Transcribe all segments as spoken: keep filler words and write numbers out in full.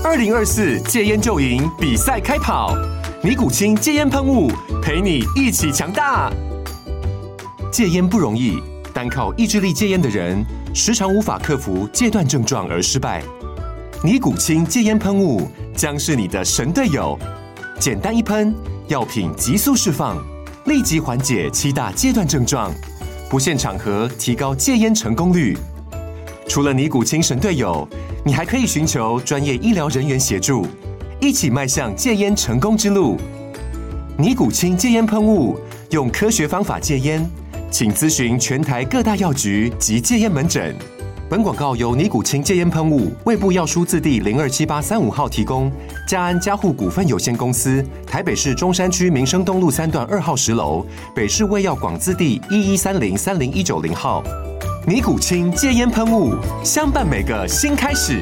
二零二四戒烟就赢比赛开跑，尼古清戒烟喷雾陪你一起强大。戒烟不容易，单靠意志力戒烟的人，时常无法克服戒断症状而失败。尼古清戒烟喷雾将是你的神队友，简单一喷，药品急速释放，立即缓解七大戒断症状，不限场合提高戒烟成功率。除了尼古清神队友，你还可以寻求专业医疗人员协助，一起迈向戒烟成功之路。尼古清戒烟喷雾，用科学方法戒烟，请咨询全台各大药局及戒烟门诊。本广告由尼古清戒烟喷雾、卫部药书字第零二七八三五号提供，嘉安嘉护股份有限公司，台北市中山区民生东路三段二号十楼，北市卫药广字第一一三零三零一九零号。尼古清戒烟喷雾，相伴每个新开始。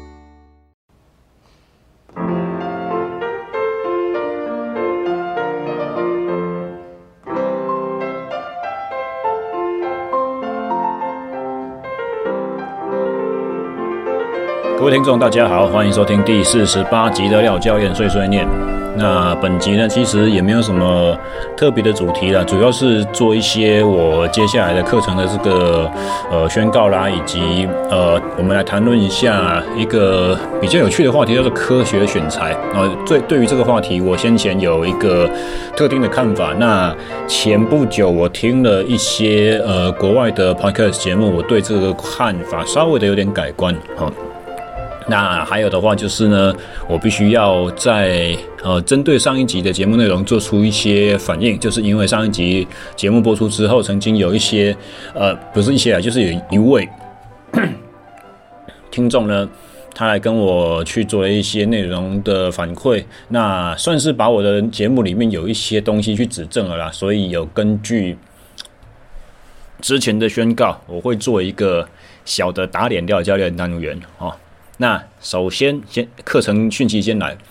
各位听众大家好，欢迎收听第四十八集的廖教练碎碎念。那本集呢，其实也没有什么特别的主题啦，主要是做一些我接下来的课程的这个呃宣告啦，以及呃我们来谈论一下一个比较有趣的话题，叫做科学选材。呃，对对于这个话题，我先前有一个特定的看法。那前不久我听了一些呃国外的 podcast 节目，我对这个看法稍微的有点改观。好、哦。那还有的话就是呢，我必须要在呃针对上一集的节目内容做出一些反应，就是因为上一集节目播出之后，曾经有一些呃不是一些啊，就是有一位听众呢，他来跟我去做了一些内容的反馈，那算是把我的节目里面有一些东西去指正了啦，所以有根据之前的宣告，我会做一个小的打脸廖教练单元哦。那首先，先课程讯息先来，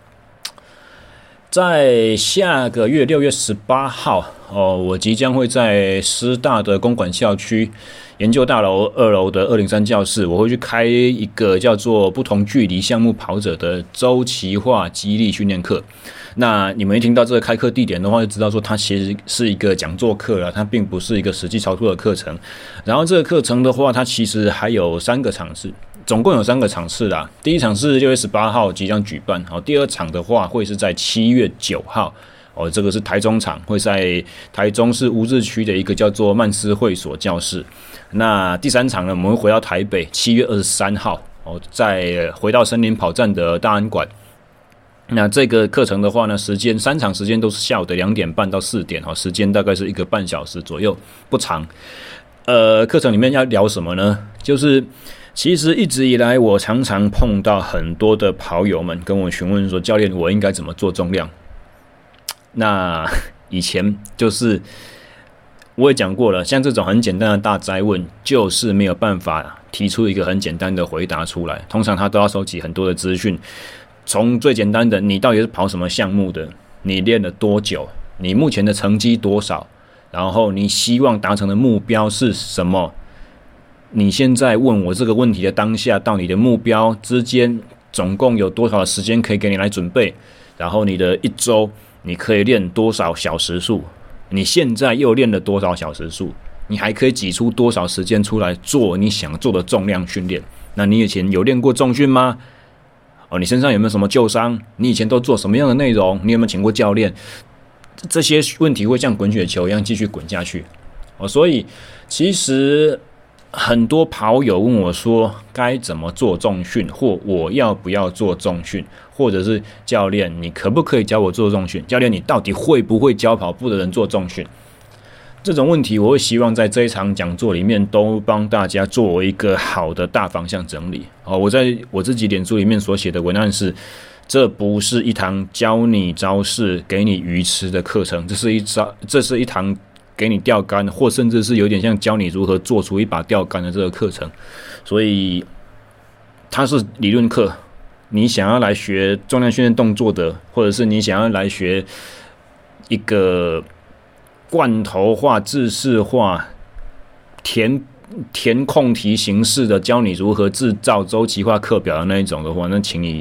在下个月六月十八号哦，我即将会在师大的公馆校区研究大楼二楼的二零三教室，我会去开一个叫做不同距离项目跑者的周期化肌力训练课。那你们一听到这个开课地点的话，就知道说它其实是一个讲座课了，它并不是一个实际操作的课程。然后这个课程的话，它其实还有三个场次。总共有三个场次啦，第一场是六月十八号即将举办，好，第二场的话会是在七月九号，哦，这个是台中场，会在台中市乌日区的一个叫做曼斯会所教室。那第三场呢，我们会回到台北，七月二十三号，哦，再回到森林跑站的大安馆。那这个课程的话呢，时间三场时间都是下午的两点半到四点，时间大概是一个半小时左右，不长。呃，课程里面要聊什么呢？就是其实一直以来，我常常碰到很多的跑友们跟我询问说，教练，我应该怎么做重量？那以前就是我也讲过了，像这种很简单的大哉问，就是没有办法提出一个很简单的回答出来。通常他都要收集很多的资讯，从最简单的，你到底是跑什么项目的？你练了多久？你目前的成绩多少？然后你希望达成的目标是什么？你现在问我这个问题的当下，到你的目标之间总共有多少的时间可以给你来准备？然后你的一周你可以练多少小时数？你现在又练了多少小时数？你还可以挤出多少时间出来做你想做的重量训练？那你以前有练过重训吗？哦，你身上有没有什么旧伤？你以前都做什么样的内容？你有没有请过教练？这些问题会像滚雪球一样继续滚下去。哦，所以其实很多跑友问我说该怎么做重训，或我要不要做重训，或者是教练你可不可以教我做重训？教练你到底会不会教跑步的人做重训？这种问题我会希望在这一场讲座里面都帮大家做一个好的大方向整理。哦，我在我自己脸书里面所写的文案是，这不是一堂教你招式给你鱼吃的课程，这是一招这是一堂给你钓竿，或甚至是有点像教你如何做出一把钓竿的这个课程。所以它是理论课，你想要来学重量训练动作的，或者是你想要来学一个罐头化、制式化、填填空题形式的教你如何制造周期化课表的那一种的话，那请你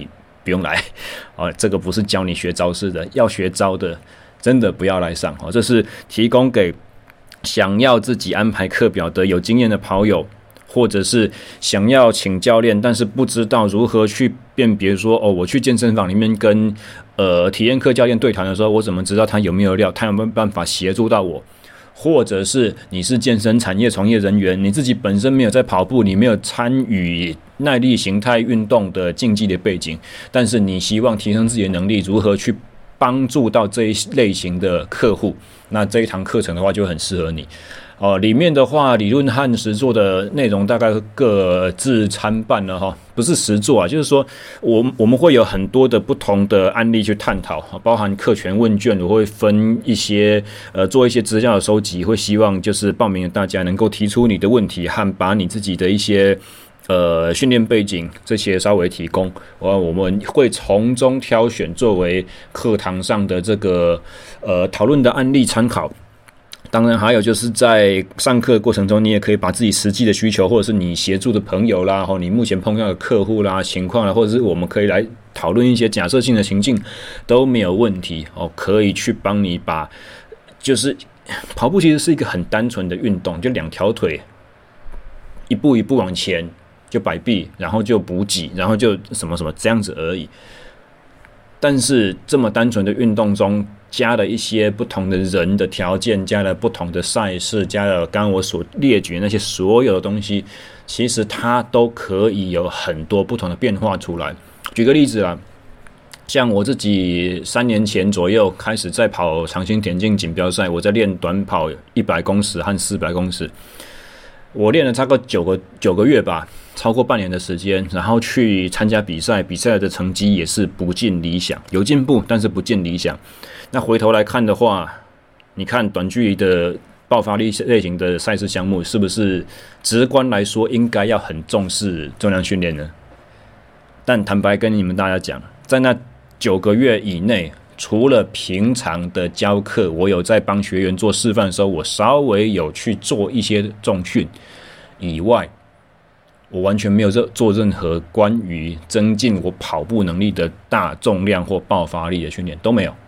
不用来哦，这个不是教你学招式的，要学招的真的不要来上哦。这是提供给想要自己安排课表的有经验的跑友，或者是想要请教练，但是不知道如何去辨别说哦，我去健身房里面跟呃体验课教练对谈的时候，我怎么知道他有没有料，他有没有办法协助到我？或者是你是健身产业从业人员，你自己本身没有在跑步，你没有参与耐力形态运动的竞技的背景，但是你希望提升自己的能力，如何去帮助到这一类型的客户，那这一堂课程的话就很适合你。哦，里面的话，理论和实作的内容大概各自参半了哈，不是实作啊，就是说我我们会有很多的不同的案例去探讨，包含课权问卷，我会分一些呃做一些资料的收集，会希望就是报名的大家能够提出你的问题和把你自己的一些呃训练背景这些稍微提供，我我们会从中挑选作为课堂上的这个呃讨论的案例参考。当然还有就是在上课的过程中，你也可以把自己实际的需求，或者是你协助的朋友啦，你目前碰到的客户啦情况啦，或者是我们可以来讨论一些假设性的情境都没有问题哦，可以去帮你把，就是跑步其实是一个很单纯的运动，就两条腿一步一步往前，就摆臂，然后就补给，然后就什么什么这样子而已。但是这么单纯的运动中，加了一些不同的人的条件，加了不同的赛事，加了刚刚我所列举的那些所有的东西，其实它都可以有很多不同的变化出来。举个例子啦，像我自己三年前左右开始在跑长型田径锦标赛，我在练短跑一百公尺和四百公尺，我练了差不多九个九个月吧，超过半年的时间，然后去参加比赛，比赛的成绩也是不尽理想，有进步，但是不尽理想。那回头来看的话，你看短距离的爆发力类型的赛事项目，是不是直观来说应该要很重视重量训练呢？但坦白跟你们大家讲，在那九个月以内，除了平常的教课，我有在帮学员做示范的时候，我稍微有去做一些重训以外，我完全没有做任何关于增进我跑步能力的大重量或爆发力的训练，都没有。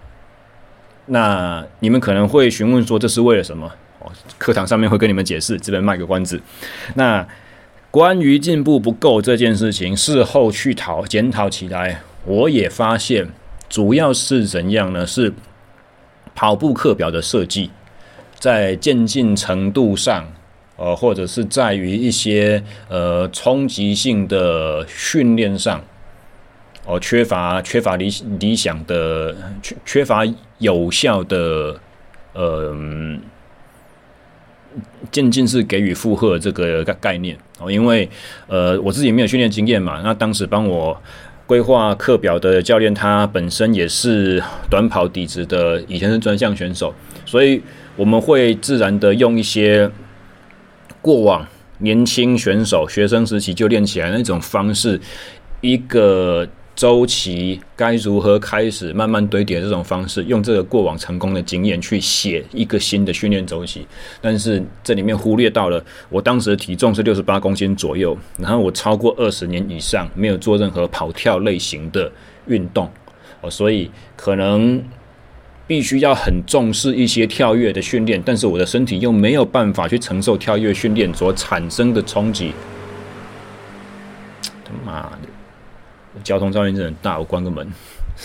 那你们可能会询问说这是为了什么？哦，课堂上面会跟你们解释，这边卖个关子。那关于进步不够这件事情，事后去讨检讨起来，我也发现主要是怎样呢？是跑步课表的设计，在渐进程度上，呃，或者是在于一些呃冲击性的训练上。哦，缺乏缺乏理理想的，缺缺乏有效的，呃，渐进式给予负荷这个概念哦，因为呃我自己没有训练经验嘛，那当时帮我规划课表的教练，他本身也是短跑底子的，以前是专项选手，所以我们会自然的用一些过往年轻选手学生时期就练起来的那种方式，一个周期该如何开始慢慢堆叠这种方式，用这个过往成功的经验去写一个新的训练周期。但是这里面忽略到了我当时的体重是六十八公斤左右，然后我超过二十年以上没有做任何跑跳类型的运动，所以可能必须要很重视一些跳跃的训练，但是我的身体又没有办法去承受跳跃训练所产生的冲击。他妈的，交通噪音真的很大，我关个门。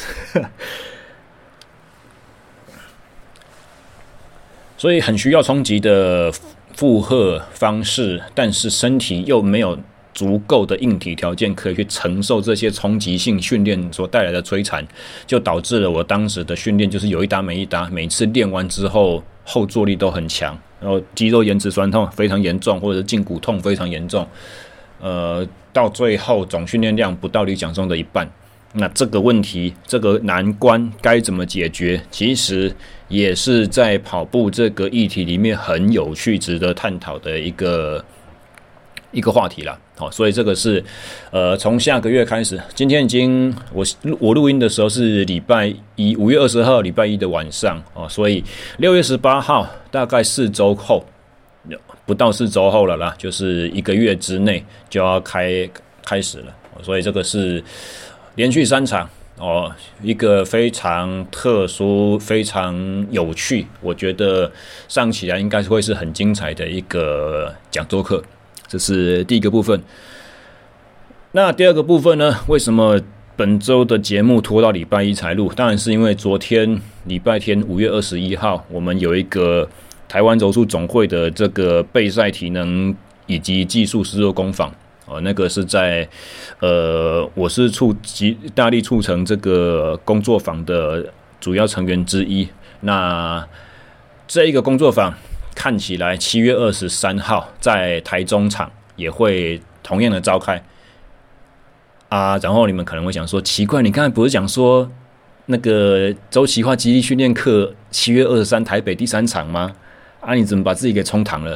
所以很需要冲击的负荷方式，但是身体又没有足够的硬体条件可以去承受这些冲击性训练所带来的摧残，就导致了我当时的训练就是有一搭没一搭，每次练完之后后坐力都很强，然后肌肉延迟酸痛非常严重，或者是胫骨痛非常严重，呃，到最后总训练量不到理想中的一半。那这个问题，这个难关该怎么解决？其实也是在跑步这个议题里面很有趣、值得探讨的一个一个话题啦。好，所以这个是呃，从下个月开始，今天已经我我录音的时候是礼拜一，五月二十号礼拜一的晚上哦，所以六月十八号大概四周后，不到四周后了啦，就是一个月之内就要开开始了，所以这个是连续三场哦，一个非常特殊、非常有趣，我觉得上起来应该会是很精彩的一个讲座课。这是第一个部分。那第二个部分呢？为什么本周的节目拖到礼拜一才录？当然是因为昨天礼拜天五月二十一号，我们有一个台湾柔术总会的这个备赛体能以及技术实作工坊。哦，那个是在，呃，我是促极大力促成这个工作坊的主要成员之一。那这一个工作坊看起来七月二十三号在台中场也会同样的召开啊。然后你们可能会想说，奇怪，你刚才不是讲说那个周期化肌力训练课七月二十三台北第三场吗？啊，你怎么把自己给冲堂了？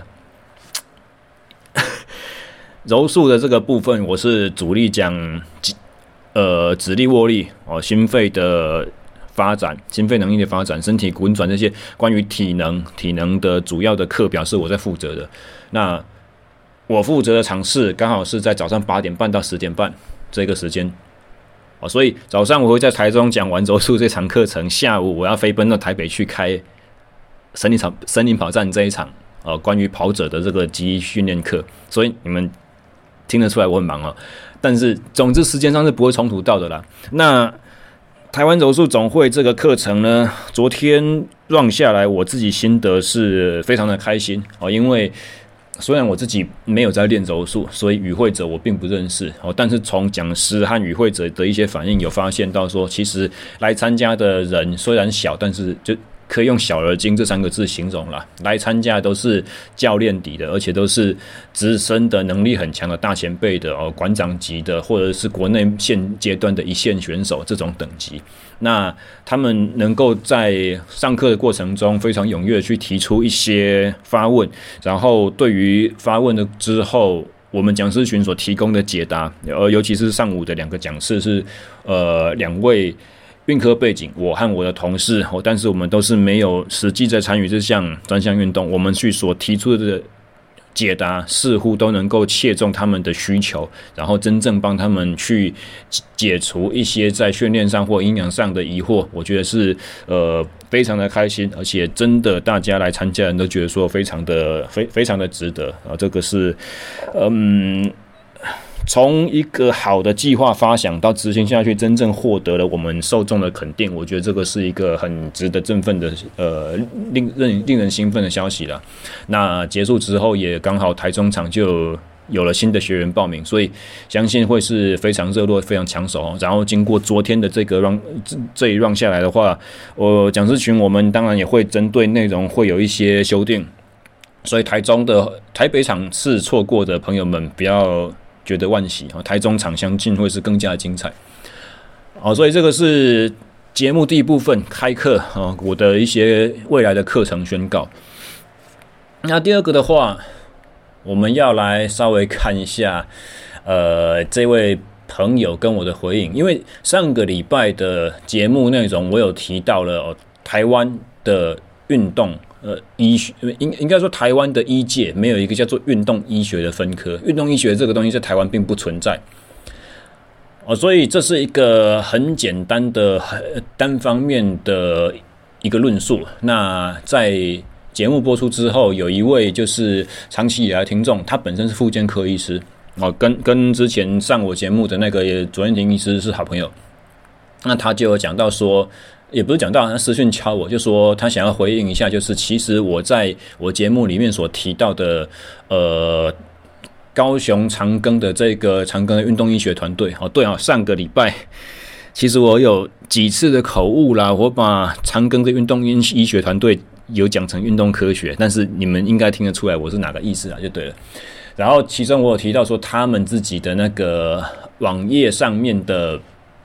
柔术的这个部分，我是主力讲，呃，指力、握力哦，心肺的发展、心肺能力的发展、身体滚转这些关于体能、体能的主要的课表是我在负责的。那我负责的场次刚好是在早上八点半到十点半这个时间，哦，所以早上我会在台中讲完柔术这场课程，下午我要飞奔到台北去开森林跑森林跑站这一场，呃，关于跑者的这个肌力训练课，所以你们听得出来我很忙哦，但是总之时间上是不会冲突到的啦。那台湾柔术总会这个课程呢，昨天 run 下来，我自己心得是非常的开心哦，因为虽然我自己没有在练柔术，所以与会者我并不认识哦，但是从讲师和与会者的一些反应，有发现到说，其实来参加的人虽然小，但是就可以用小而精这三个字形容啦。来参加都是教练底的，而且都是资深的、能力很强的大前辈的哦，馆长级的，或者是国内现阶段的一线选手这种等级。那他们能够在上课的过程中非常踊跃的去提出一些发问，然后对于发问的之后，我们讲师群所提供的解答，呃，尤其是上午的两个讲师是呃两位运科背景，我和我的同事，但是我们都是没有实际在参与这项专项运动，我们去所提出的解答似乎都能够切中他们的需求，然后真正帮他们去解除一些在训练上或营养上的疑惑，我觉得是呃非常的开心，而且真的大家来参加的人都觉得说非常的非非常的值得啊，这个是嗯。从一个好的计划发想到执行下去，真正获得了我们受众的肯定，我觉得这个是一个很值得振奋的，呃，令令令人兴奋的消息了。那结束之后，也刚好台中场就有了新的学员报名，所以相信会是非常热络、非常抢手。然后经过昨天的这个 run 这一 run 下来的话，我讲师群我们当然也会针对内容会有一些修订，所以台中的台北场次错过的朋友们不要觉得惋惜，台中场相信会是更加的精彩。好，所以这个是节目第一部分开课，我的一些未来的课程宣告。那第二个的话，我们要来稍微看一下，呃，这位朋友跟我的回应，因为上个礼拜的节目内容我有提到了，哦，台湾的运动。呃，医学应应该说，台湾的医界没有一个叫做运动医学的分科，运动医学这个东西在台湾并不存在，哦，所以这是一个很简单的、单方面的一个论述。那在节目播出之后，有一位就是长期以来的听众，他本身是复健科医师，哦，跟跟之前上我节目的那个左彦廷医师是好朋友，那他就有讲到说。也不是讲到他私讯敲我，就说他想要回应一下，就是其实我在我节目里面所提到的，呃，高雄长庚的这个长庚的运动医学团队，哦，对啊，上个礼拜其实我有几次的口误啦，我把长庚的运动医学团队有讲成运动科学，但是你们应该听得出来我是哪个意思啊，就对了。然后其中我有提到说他们自己的那个网页上面的。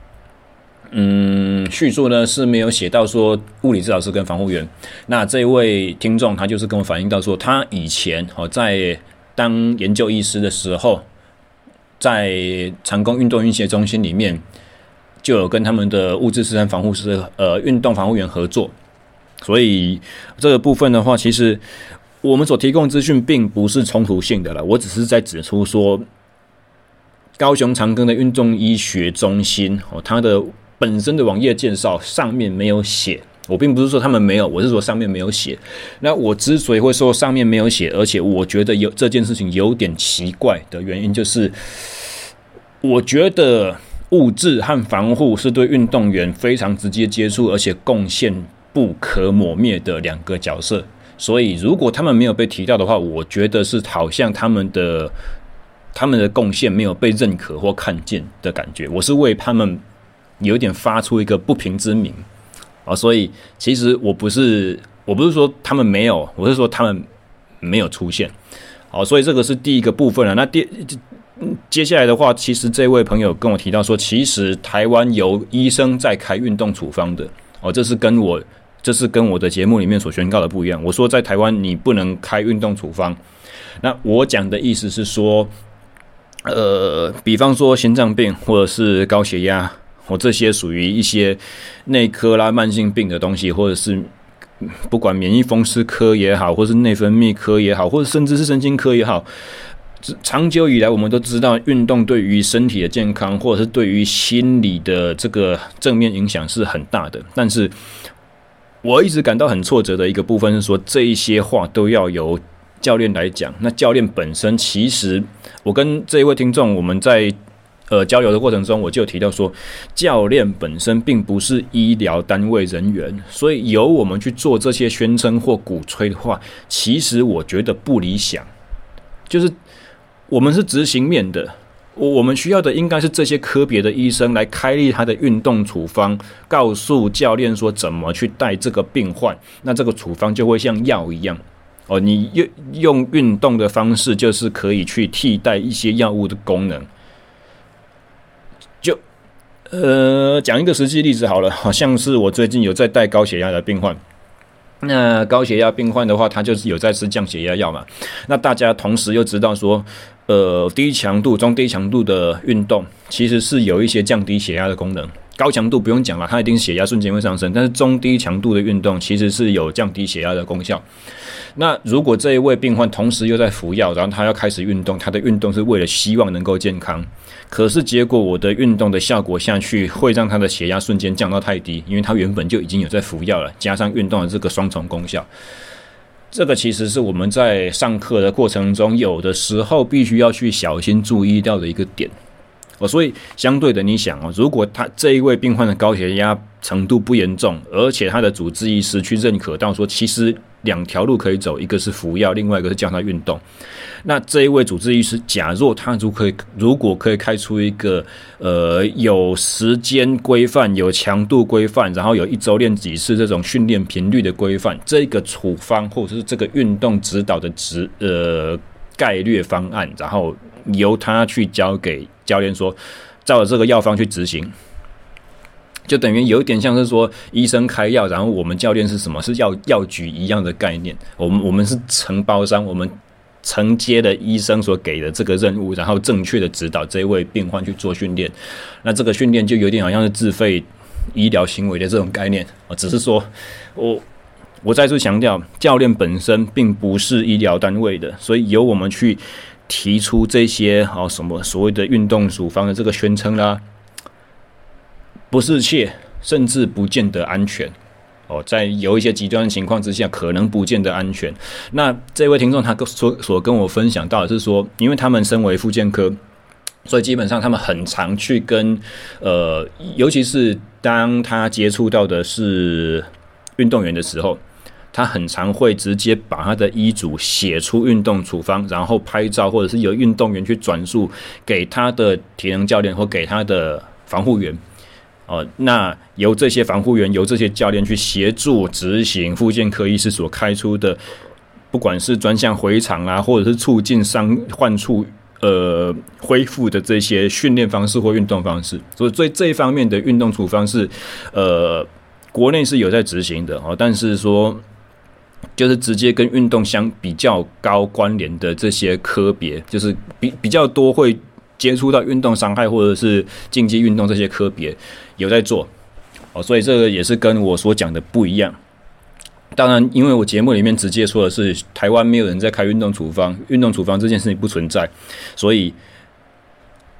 嗯，叙述呢是没有写到说物理治疗师跟防护员。那这位听众他就是跟我反映到说，他以前哦在当研究医师的时候，在长庚运动医学中心里面就有跟他们的物质师和防护师呃运动防护员合作。所以这个部分的话，其实我们所提供资讯并不是冲突性的了，我只是在指出说。 高雄长庚的运动医学中心哦，它的本身的网页介绍上面没有写。我并不是说他们没有，我是说上面没有写。那我之所以会说上面没有写，而且我觉得有这件事情有点奇怪的原因，就是我觉得物质和防护是对运动员非常直接接触，而且贡献不可磨灭的两个角色。所以如果他们没有被提到的话，我觉得是好像他们的他们的贡献没有被认可或看见的感觉。我是为他们有点发出一个不平之鸣。啊，所以其实我不是我不是说他们没有，我是说他们没有出现。好，所以这个是第一个部分了。那第接下来的话，其实这位朋友跟我提到说，其实台湾有医生在开运动处方的。哦，这是跟我这是跟我的节目里面所宣告的不一样。我说在台湾你不能开运动处方，那我讲的意思是说，呃，比方说心脏病或者是高血压。我、哦、这些属于一些内科啦、慢性病的东西，或者是不管免疫风湿科也好，或是内分泌科也好，或者甚至是神经科也好，长久以来我们都知道，运动对于身体的健康，或者是对于心理的这个正面影响是很大的。但是我一直感到很挫折的一个部分是说，这一些话都要由教练来讲。那教练本身，其实我跟这一位听众，我们在呃，交流的过程中，我就有提到说，教练本身并不是医疗单位人员，所以由我们去做这些宣称或鼓吹的话，其实我觉得不理想。就是我们是执行面的，我们需要的应该是这些科别的医生来开立他的运动处方，告诉教练说怎么去带这个病患，那这个处方就会像药一样。哦，你用用运动的方式，就是可以去替代一些药物的功能。就呃讲一个实际例子好了，好像是我最近有在带高血压的病患，那高血压病患的话，他就是有在吃降血压药嘛。那大家同时又知道说，呃，低强度、中低强度的运动其实是有一些降低血压的功能。高强度不用讲了，它一定血压瞬间会上升，但是中低强度的运动其实是有降低血压的功效。那如果这一位病患同时又在服药，然后他要开始运动，他的运动是为了希望能够健康，可是结果我的运动的效果下去，会让他的血压瞬间降到太低，因为他原本就已经有在服药了，加上运动的这个双重功效。这个其实是我们在上课的过程中，有的时候必须要去小心注意到的一个点。哦，所以相对的，你想哦，如果他这一位病患的高血压程度不严重，而且他的主治医师去认可到说，其实两条路可以走，一个是服药，另外一个是叫他运动。那这一位主治医师，假若他如可以，如果可以开出一个呃有时间规范、有强度规范，然后有一周练几次这种训练频率的规范，这个处方或者是这个运动指导的指呃概略方案，然后由他去交给教练说，照着这个药方去执行。就等于有一点像是说医生开药，然后我们教练是什么？是药药局一样的概念。我们我们是承包商，我们承接了医生所给的这个任务，然后正确的指导这一位病患去做训练。那这个训练就有点好像是自费医疗行为的这种概念。只是说我我再次强调，教练本身并不是医疗单位的，所以由我们去提出这些哦什么所谓的运动处方的这个宣称啦，不适切，甚至不见得安全。哦，在有一些极端的情况之下，可能不见得安全。那这位听众他所所跟我分享到的是说，因为他们身为复健科，所以基本上他们很常去跟呃，尤其是当他接触到的是运动员的时候，他很常会直接把他的医嘱写出运动处方，然后拍照，或者是由运动员去转述给他的体能教练或给他的防护员。哦，那由这些防护员、由这些教练去协助执行复健科医师所开出的，不管是专项回场啊，或者是促进伤患处呃恢复的这些训练方式或运动方式。所以，对这一方面的运动处方是呃国内是有在执行的哦，但是说就是直接跟运动相比较高关联的这些科别，就是比比较多会接触到运动伤害或者是竞技运动这些科别有在做哦，所以这个也是跟我所讲的不一样。当然，因为我节目里面直接说的是台湾没有人在开运动处方，运动处方这件事情不存在，所以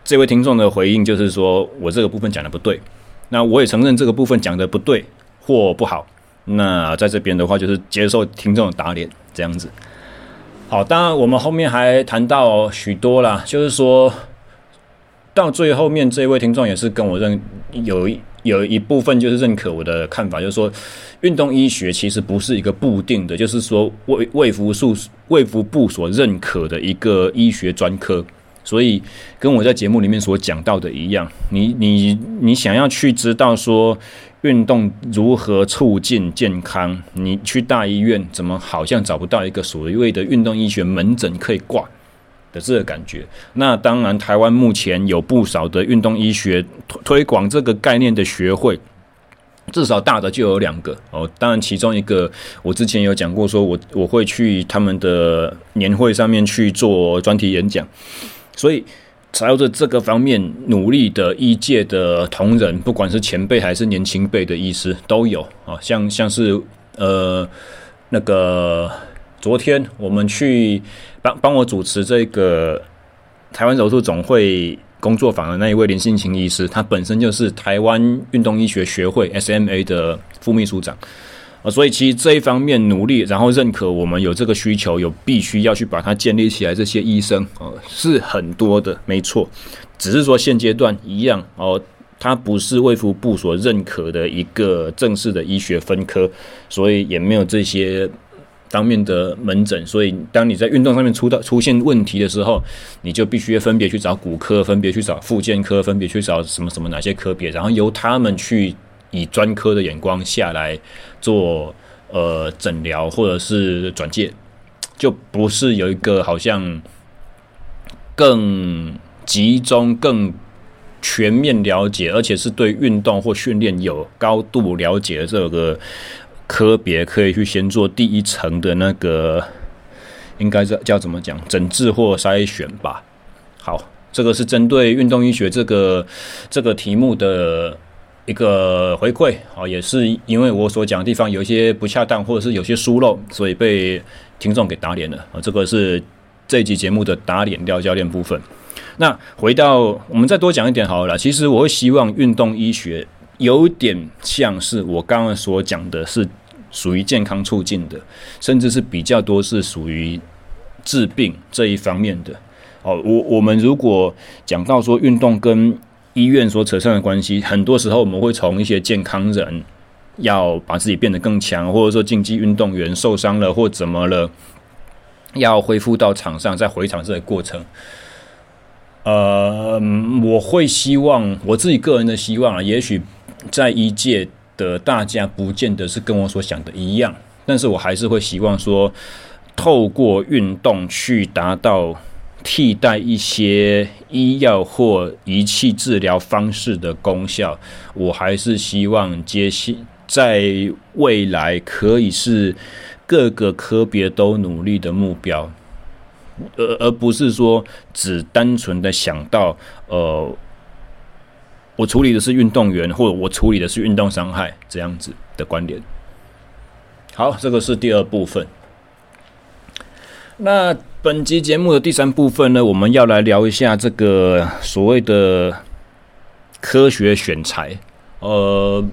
这位听众的回应就是说我这个部分讲的不对，那我也承认这个部分讲的不对或不好，那在这边的话就是接受听众的打脸这样子。好，当然我们后面还谈到许多啦，就是说到最后面这位听众也是跟我认有有一部分就是认可我的看法，就是说运动医学其实不是一个固定的，就是说卫卫福署卫福部所认可的一个医学专科。所以跟我在节目里面所讲到的一样，你你你想要去知道说运动如何促进健康，你去大医院怎么好像找不到一个所谓的运动医学门诊可以挂的这个感觉。那当然台湾目前有不少的运动医学推广这个概念的学会，至少大的就有两个哦。当然其中一个我之前有讲过，说我我会去他们的年会上面去做专题演讲，所以朝着这个方面努力的医界的同仁，不管是前辈还是年轻辈的医师都有啊。像像是呃那个昨天我们去帮帮我主持这个台湾柔术总会工作坊的那一位林信晴医师，他本身就是台湾运动医学学会 S M A 的副秘书长。所以其实这一方面努力，然后认可我们有这个需求，有必须要去把它建立起来，这些医生哦是很多的，没错。只是说现阶段一样哦，它不是卫福部所认可的一个正式的医学分科，所以也没有这些方面的门诊。所以当你在运动上面出到出现问题的时候，你就必须分别去找骨科，分别去找复健科，分别去找什么什么哪些科别，然后由他们去以专科的眼光下来做呃诊疗或者是转介，就不是有一个好像更集中、更全面了解，而且是对运动或训练有高度了解的这个科别，可以去先做第一层的那个，应该叫怎么讲，诊治或筛选吧。好，这个是针对运动医学这个这个题目的一个回馈，也是因为我所讲的地方有一些不恰当，或者是有些疏漏，所以被听众给打脸了。这个是这一集节目的打脸廖教练部分。那回到我们再多讲一点好了，其实我会希望运动医学有点像是我刚刚所讲的，是属于健康促进的，甚至是比较多是属于治病这一方面的。哦，我我们如果讲到说运动跟医院所扯上的关系，很多时候我们会从一些健康人要把自己变得更强，或者说竞技运动员受伤了或怎么了，要恢复到场上再回场这个过程。呃，我会希望我自己个人的希望啊，也许在医界的大家不见得是跟我所想的一样，但是我还是会希望说，透过运动去达到替代一些医药或仪器治疗方式的功效，我还是希望接在未来可以是各个科别都努力的目标，而而不是说只单纯的想到呃，我处理的是运动员，或者我处理的是运动伤害这样子的观点。好，这个是第二部分。那本集节目的第三部分呢，我们要来聊一下这个所谓的科学选材。呃，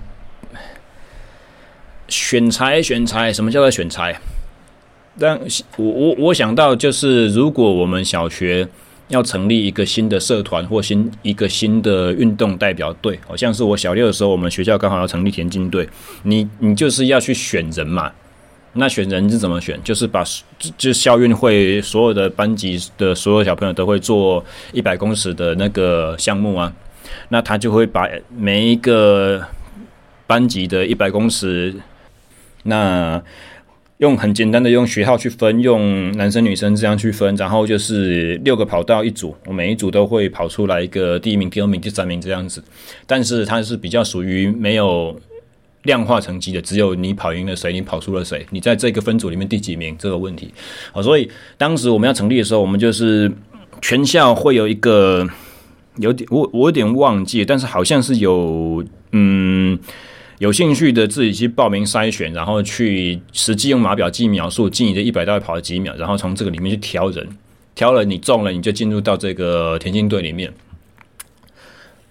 选材选材，什么叫做选材？但我我我想到就是，如果我们小学要成立一个新的社团或新一个新的运动代表队，好像是我小六的时候，我们学校刚好要成立田径队，你你就是要去选人嘛。那选人是怎么选？就是把就校运会所有的班级的所有小朋友都会做一百公尺的那个项目啊，那他就会把每一个班级的一百公尺，那用很简单的用学号去分，用男生女生这样去分，然后就是六个跑道一组，我每一组都会跑出来一个第一名、第二名、第三名这样子，但是它是比较属于没有量化成绩的，只有你跑赢了谁，你跑输了谁，你在这个分组里面第几名这个问题。好，所以当时我们要成立的时候，我们就是全校会有一个有点我我有点忘记，但是好像是有嗯有兴趣的自己去报名筛选，然后去实际用码表记秒数，进你的一百大概跑了几秒，然后从这个里面去挑人，挑了你中了，你就进入到这个田径队里面。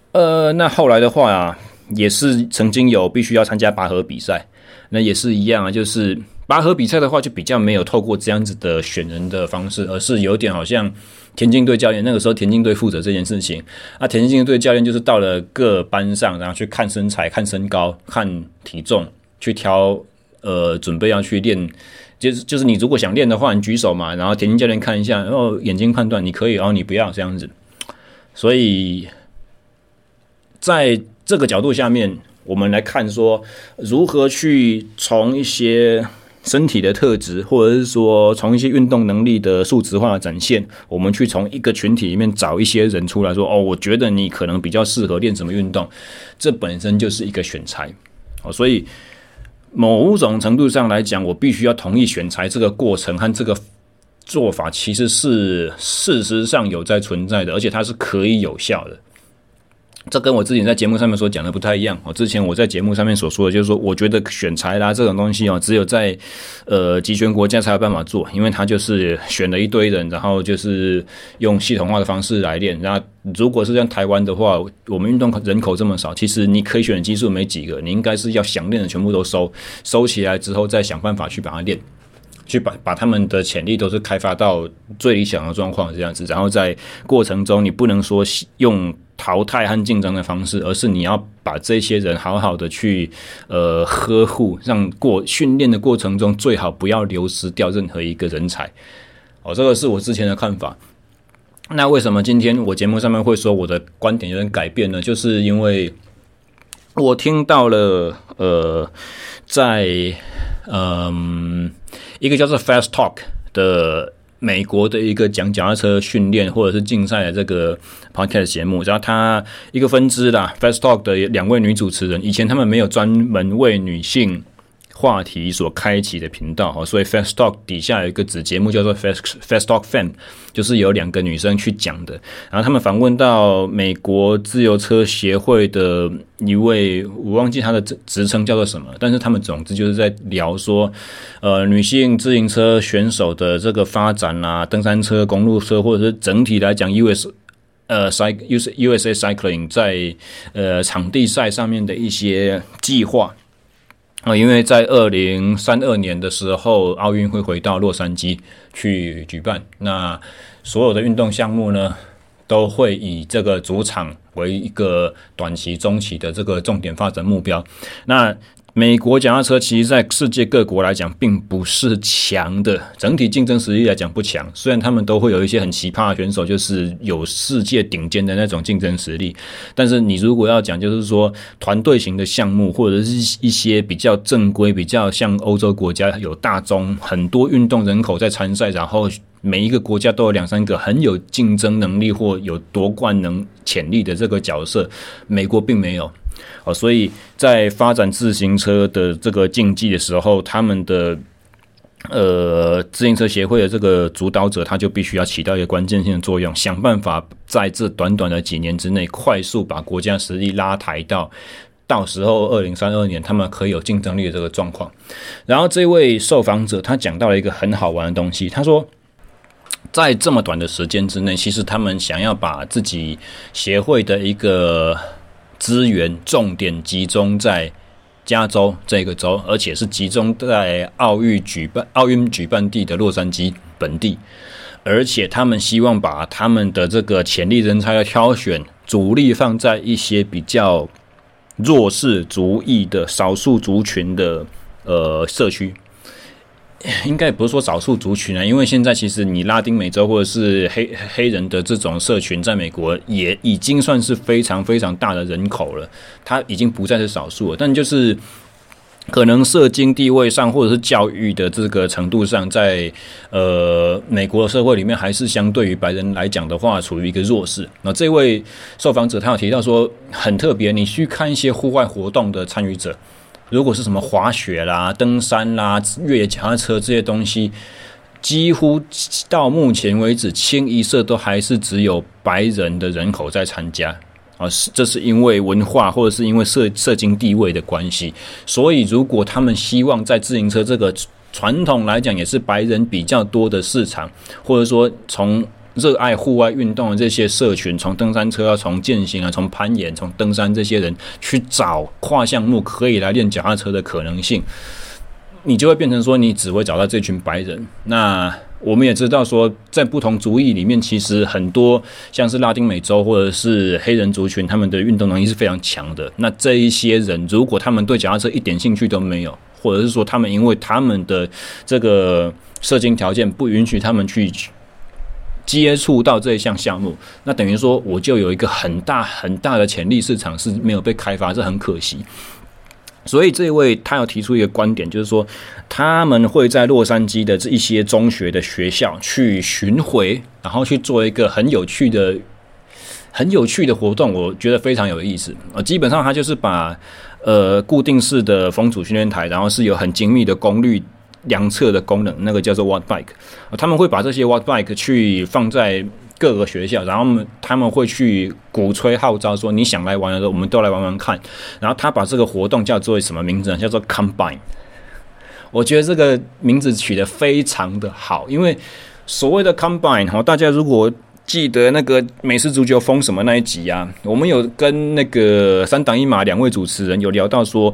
呃，那后来的话啊，也是曾经有必须要参加拔河比赛，那也是一样啊，就是拔河比赛的话，就比较没有透过这样子的选人的方式，而是有点好像田径队教练，那个时候田径队负责这件事情，啊，田径队教练就是到了各班上，然后去看身材、看身高、看体重，去挑呃准备要去练。就是就是你如果想练的话，你举手嘛，然后田径教练看一下，然后眼睛判断你可以，然后你不要这样子。所以在这个角度下面，我们来看说如何去从一些身体的特质，或者是说从一些运动能力的数值化的展现，我们去从一个群体里面找一些人出来说，哦，我觉得你可能比较适合练什么运动，这本身就是一个选材。哦，所以某种程度上来讲，我必须要同意选材这个过程和这个做法其实是事实上有在存在的，而且它是可以有效的。这跟我之前在节目上面所讲的不太一样。之前我在节目上面所说的就是说，我觉得选材啦这种东西哦，只有在呃集权国家才有办法做，因为他就是选了一堆人，然后就是用系统化的方式来练。然后如果是像台湾的话，我们运动人口这么少，其实你可以选的基数没几个，你应该是要想练的全部都收收起来之后，再想办法去把它练。去把把他们的潜力都是开发到最理想的状况这样子，然后在过程中你不能说用淘汰和竞争的方式，而是你要把这些人好好的去呃呵护，让过训练的过程中最好不要流失掉任何一个人才。哦，这个是我之前的看法。那为什么今天我节目上面会说我的观点有点改变呢？就是因为我听到了呃在嗯。一个叫做 Fast Talk 的美国的一个讲脚踏车训练或者是竞赛的这个 podcast 节目，然后它一个分支啦 Fast Talk 的两位女主持人，以前他们没有专门为女性话题所开启的频道，所以 Fast Talk 底下有一个子节目叫做 Fast, Fast Talk Fan， 就是有两个女生去讲的。然后他们访问到美国自由车协会的一位，我忘记他的职称叫做什么，但是他们总之就是在聊说，呃，女性自行车选手的这个发展啊，登山车、公路车，或者是整体来讲 U S 呃 U S A Cycling 在呃场地赛上面的一些计划。呃，因为在二零三二年的时候，奥运会回到洛杉矶去举办，那所有的运动项目呢，都会以这个主场为一个短期、中期的这个重点发展目标。那美国脚踏车其实在世界各国来讲并不是强的，整体竞争实力来讲不强，虽然他们都会有一些很奇葩的选手，就是有世界顶尖的那种竞争实力，但是你如果要讲就是说团队型的项目，或者是一些比较正规，比较像欧洲国家有大宗很多运动人口在参赛，然后每一个国家都有两三个很有竞争能力或有夺冠能潜力的这个角色，美国并没有。哦，所以在发展自行车的这个竞技的时候，他们的呃自行车协会的这个主导者，他就必须要起到一个关键性的作用，想办法在这短短的几年之内，快速把国家实力拉抬到到时候二零三二年他们可以有竞争力的这个状况。然后这位受访者他讲到了一个很好玩的东西，他说在这么短的时间之内，其实他们想要把自己协会的一个资源重点集中在加州这个州，而且是集中在奥运举办奥运举办地的洛杉矶本地，而且他们希望把他们的这个潜力人才的挑选主力放在一些比较弱势族裔的少数族群的呃社区。应该不是说少数族群啊，因为现在其实你拉丁美洲或者是黑黑人的这种社群，在美国也已经算是非常非常大的人口了，它已经不再是少数了。但就是可能社经地位上或者是教育的这个程度上，在呃美国社会里面，还是相对于白人来讲的话，处于一个弱势。那这位受访者他有提到说，很特别，你去看一些户外活动的参与者。如果是什么滑雪啦、登山啦、越野脚踏车这些东西，几乎到目前为止，清一色都还是只有白人的人口在参加啊。这是因为文化或者是因为社社经地位的关系，所以如果他们希望在自行车这个传统来讲也是白人比较多的市场，或者说从热爱户外运动的这些社群，从登山车啊，从健行啊，从攀岩，从登山这些人去找跨项目可以来练脚踏车的可能性，你就会变成说你只会找到这群白人。那我们也知道说，在不同族裔里面，其实很多像是拉丁美洲或者是黑人族群，他们的运动能力是非常强的。那这一些人，如果他们对脚踏车一点兴趣都没有，或者是说他们因为他们的这个社经条件不允许他们去接触到这一项项目，那等于说我就有一个很大很大的潜力市场是没有被开发，这很可惜。所以这一位他有提出一个观点，就是说他们会在洛杉矶的这一些中学的学校去巡回，然后去做一个很有趣的、很有趣的活动，我觉得非常有意思。呃，基本上他就是把呃固定式的风阻训练台，然后是有很精密的功率量测的功能，那个叫做 Watt Bike。呃、他们会把这些 Watt Bike 去放在各个学校，然后他们会去鼓吹号召说，你想来玩的时候，我们都来玩玩看。然后他把这个活动叫做什么名字呢？叫做 Combine。我觉得这个名字取得非常的好，因为所谓的 Combine， 大家如果记得那个美式足球封什么那一集啊，我们有跟那个三档一码两位主持人有聊到说，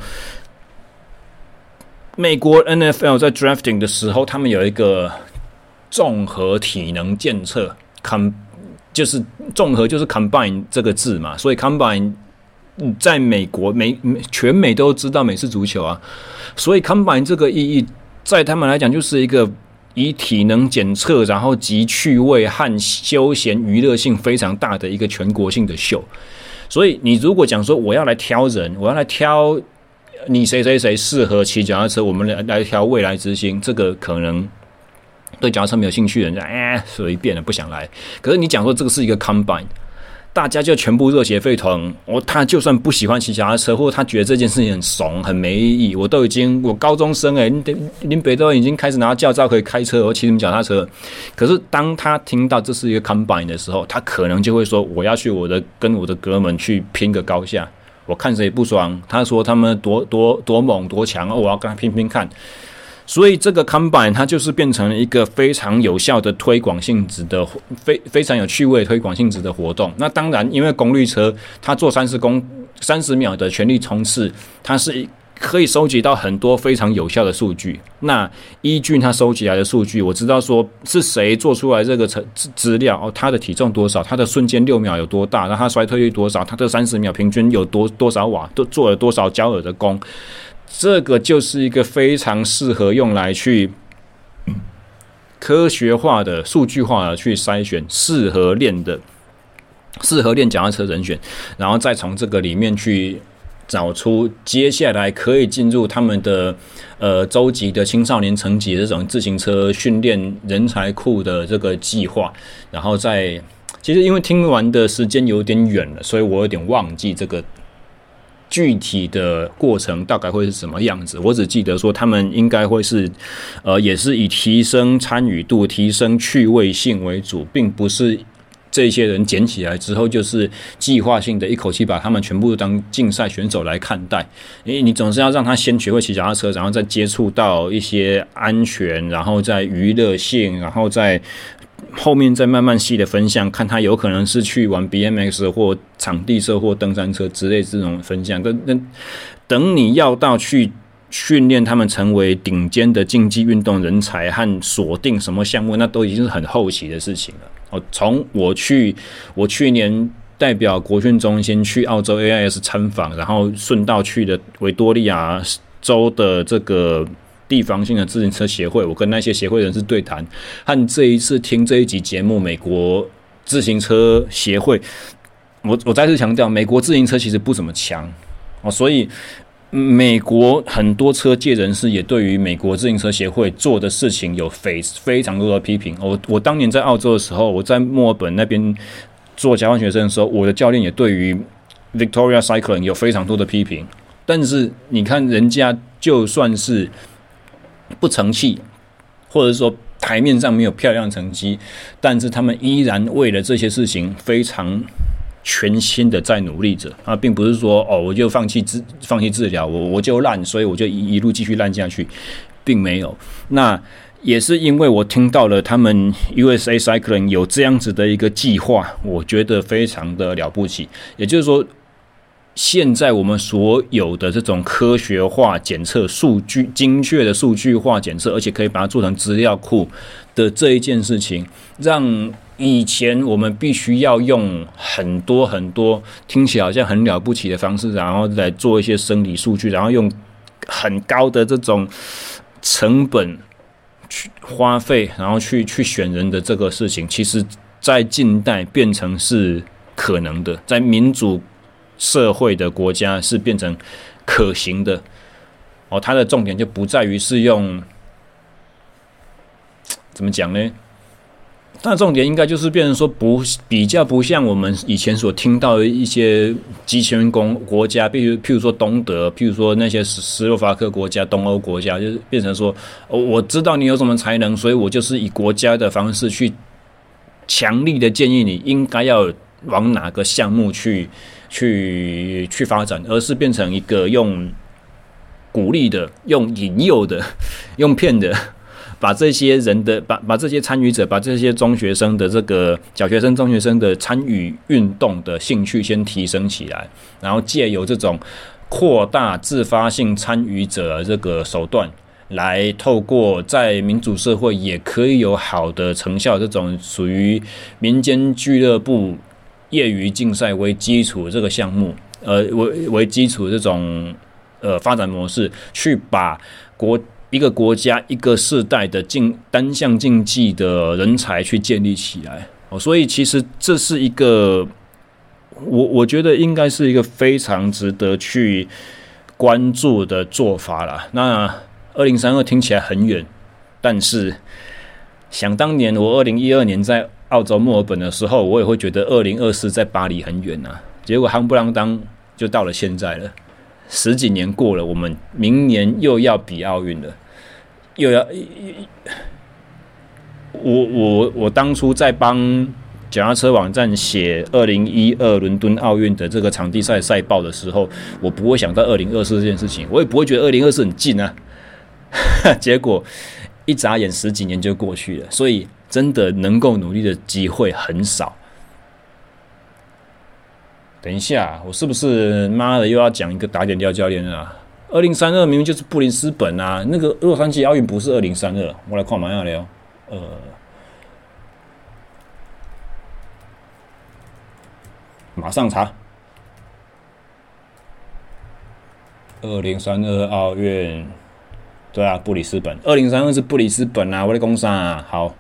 美国 N F L 在 drafting 的时候，他们有一个综合体能检测。Com 就是综合就是 combine 这个字嘛，所以 combine 在美国美全美都知道美式足球啊，所以 combine 这个意义在他们来讲就是一个以体能检测，然后集趣味和休闲娱乐性非常大的一个全国性的秀。所以你如果讲说我要来挑人，我要来挑你谁谁谁适合骑脚踏车，我们来来挑未来之星，这个可能对脚踏车没有兴趣的人，哎，随便了，不想来。可是你讲说这个是一个 combine， 大家就全部热血沸腾。我他就算不喜欢骑脚踏车，或者他觉得这件事情很怂、很没意义，我都已经我高中生哎，林北都已经开始拿驾照可以开车，我骑什么脚踏车？可是当他听到这是一个 combine 的时候，他可能就会说，我要去我的跟我的哥们去拼个高下。我看谁不爽，他说他们多多多猛多强，我要跟他拼拼看。所以这个 Combine 它就是变成了一个非常有效的推广性质的非非常有趣味推广性质的活动。那当然，因为功率车它做三十公三十秒的全力冲刺，它是可以收集到很多非常有效的数据。那依据它收集来的数据，我知道说是谁做出来这个资料哦，他的体重多少，他的瞬间六秒有多大，那他衰退率多少，他的三十秒平均有多多少瓦，都做了多少焦耳的功。这个就是一个非常适合用来去科学化的、数据化的去筛选适合练的、适合练脚踏车人选，然后再从这个里面去找出接下来可以进入他们的呃洲级的青少年层级的这种自行车训练人才库的这个计划，然后再其实因为听完的时间有点远了，所以我有点忘记这个具体的过程大概会是什么样子。我只记得说他们应该会是呃也是以提升参与度、提升趣味性为主，并不是这些人捡起来之后就是计划性的一口气把他们全部当竞赛选手来看待。因为你总是要让他先学会骑脚踏车，然后再接触到一些安全，然后再娱乐性，然后再后面再慢慢细的分享，看他有可能是去玩 B M X 或场地车或登山车之类这种分享。等等你要到去训练他们成为顶尖的竞技运动人才和锁定什么项目，那都已经是很后期的事情了。哦，从我去我去年代表国训中心去澳洲 A I S 参访，然后顺道去的维多利亚州的这个地方性的自行车协会，我跟那些协会人士对谈，和这一次听这一集节目美国自行车协会，我我再次强调，美国自行车其实不怎么强哦，所以美国很多车界人士也对于美国自行车协会做的事情有非非常多的批评。我我当年在澳洲的时候，我在墨尔本那边做交换学生的时候，我的教练也对于 Victoria Cycling 有非常多的批评。但是你看人家就算是不成器，或者说台面上没有漂亮成绩，但是他们依然为了这些事情非常全心的在努力着啊，并不是说哦我就放弃治放弃治疗，我我就烂，所以我就一一路继续烂下去，并没有。那也是因为我听到了他们 U S A Cycling 有这样子的一个计划，我觉得非常的了不起。也就是说，现在我们所有的这种科学化检测、数据精确的数据化检测，而且可以把它做成资料库的这一件事情，让以前我们必须要用很多很多听起来好像很了不起的方式，然后来做一些生理数据，然后用很高的这种成本去花费，然后去去选人的这个事情，其实在近代变成是可能的，在民主社会的国家是变成可行的。哦，它的重点就不在于是用怎么讲呢？它的重点应该就是变成说不比较不像我们以前所听到的一些集权国国家，譬如譬如说东德，譬如说那些斯洛伐克国家、东欧国家，就是变成说，哦，我知道你有什么才能，所以我就是以国家的方式去强力的建议你应该要往哪个项目去去去发展，而是变成一个用鼓励的、用引诱的、用骗的。把这些人的把把这些参与者，把这些中学生的这个小学生、中学生的参与运动的兴趣先提升起来，然后借由这种扩大自发性参与者这个手段，来透过在民主社会也可以有好的成效，这种属于民间俱乐部业余竞赛为基础这个项目，呃为为基础这种呃发展模式，去把国。一个国家、一个世代的竞单项竞技的人才去建立起来，哦，所以其实这是一个，我我觉得应该是一个非常值得去关注的做法啦。那二零三二听起来很远，但是想当年我二零一二年在澳洲墨尔本的时候，我也会觉得二零二四在巴黎很远啊，结果夯不啷当就到了现在了。十几年过了，我们明年又要比奥运了，又要我我我当初在帮脚踏车网站写二零一二伦敦奥运的这个场地赛赛报的时候，我不会想到二零二四这件事情，我也不会觉得二零二四很近啊。结果一眨眼十几年就过去了，所以真的能够努力的机会很少。等一下，我是不是妈的又要讲一个打点掉教练啊？二零三二明明就是布里斯本啊，那个洛杉矶奥运不是二零三二，我来看马亚聊，呃，马上查，二零三二奥运，对啊，布里斯本，二零三二是布里斯本啊，我在讲啥啊？好。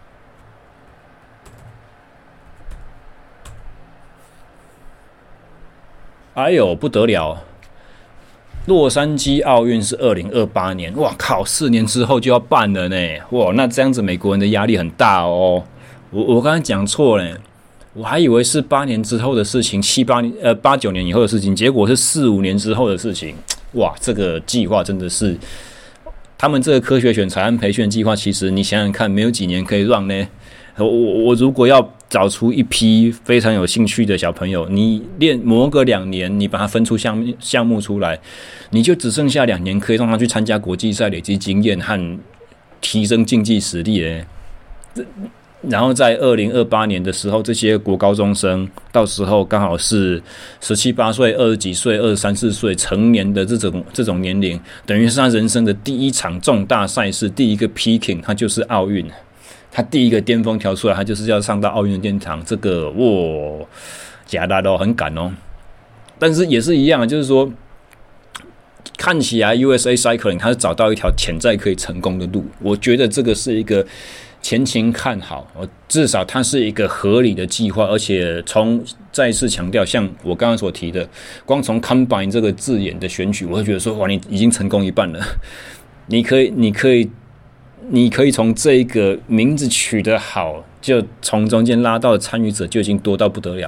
哎呦，不得了！洛杉矶奥运是二零二八年，哇靠，四年之后就要办了呢！哇，那这样子美国人的压力很大哦。我我刚才讲错了，我还以为是八年之后的事情，七八年呃八九年以后的事情，结果是四五年之后的事情。哇，这个计划真的是，他们这个科学选材和培训计划，其实你想想看，没有几年可以让呢。我我如果要找出一批非常有兴趣的小朋友，你练磨个两年，你把它分出项目项目出来，你就只剩下两年可以让他去参加国际赛，累积经验和提升竞技实力嘞。然后在二零二八年的时候，这些国高中生到时候刚好是十七八岁、二十几岁、二十三四岁成年的这种这种年龄，等于是他人生的第一场重大赛事，第一个 peaking， 他就是奥运。他第一个巅峰调出来，他就是要上到奥运的殿堂，这个哇，假大都很赶哦。但是也是一样，就是说，看起来 U S A Cycling 他是找到一条潜在可以成功的路，我觉得这个是一个前情看好，至少它是一个合理的计划，而且从再次强调，像我刚刚所提的，光从 combine 这个字眼的选取，我会觉得说，哇，你已经成功一半了，你可以，你可以。你可以从这个名字取得好，就从中间拉到的参与者就已经多到不得了。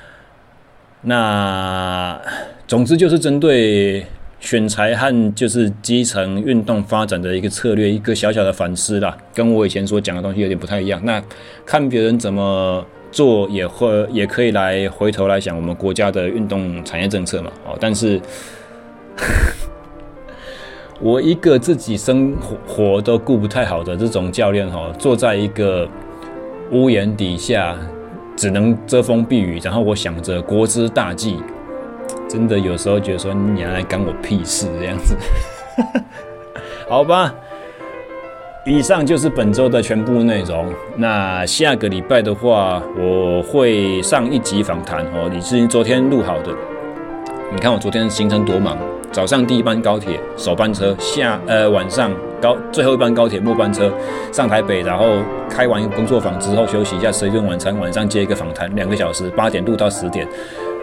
那总之就是针对选材和就是基层运动发展的一个策略，一个小小的反思啦，跟我以前所讲的东西有点不太一样。那看别人怎么做，也会也可以来回头来想我们国家的运动产业政策嘛。哦，但是。 我一个自己生活都顾不太好的这种教练哈，坐在一个屋檐底下，只能遮风避雨，然后我想着国之大计，真的有时候觉得说你来干我屁事这样子。好吧，以上就是本周的全部内容。那下个礼拜的话，我会上一集访谈哦，你是昨天录好的。你看我昨天行程多忙，早上第一班高铁首班车，下呃晚上高最后一班高铁末班车上台北，然后开完工作坊之后休息一下，吃一顿晚餐，晚上接一个访谈，两个小时，八点录到十点。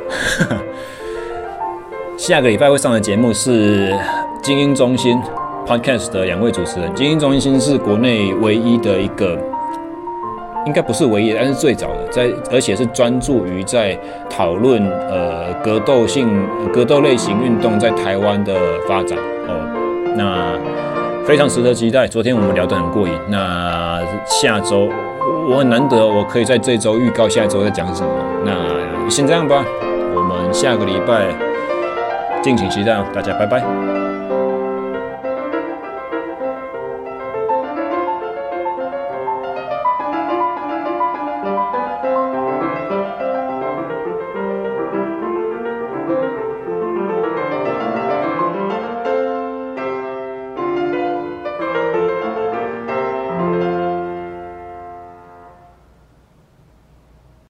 下个礼拜会上的节目是精英中心 Podcast 的两位主持人。精英中心是国内唯一的一个，应该不是唯一的，但是最早的，在而且是专注于在讨论呃格斗性格斗类型运动在台湾的发展哦。那非常值得期待。昨天我们聊得很过瘾，那下周我很难得我可以在这周预告下周在讲什么。那先这样吧，我们下个礼拜敬请期待哦，大家拜拜。